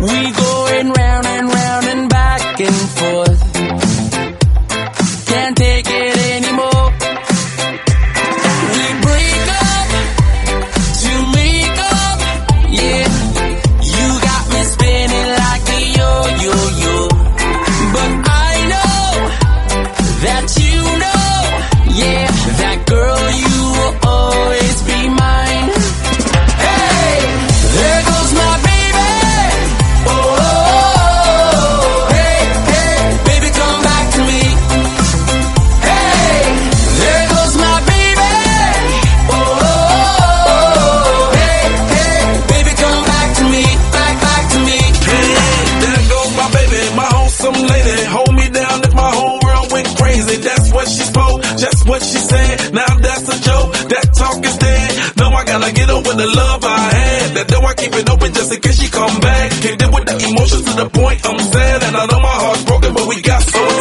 We going round and round and back and forth. Can't take it anymore. We break up to make up. Yeah, you got me spinning like a yo-yo-yo. But I know that you know, yeah, that girl, you will always be mine. Hey, there goes my baby. Oh, oh, oh, hey, hey, baby, come back to me. Hey, there goes my baby. Oh, oh, oh, hey, hey, baby, come back to me, back to me. Hey, there goes my baby, my wholesome lady. Hold me down if my whole world went crazy. That's what she spoke, just what she said. Now that's a joke, that talk is dead. No, I gotta get over the love I had. That door I keep it open just in case she come back. Can't deal with the emotions to the point I'm sad. And I know my heart's broken, but we got so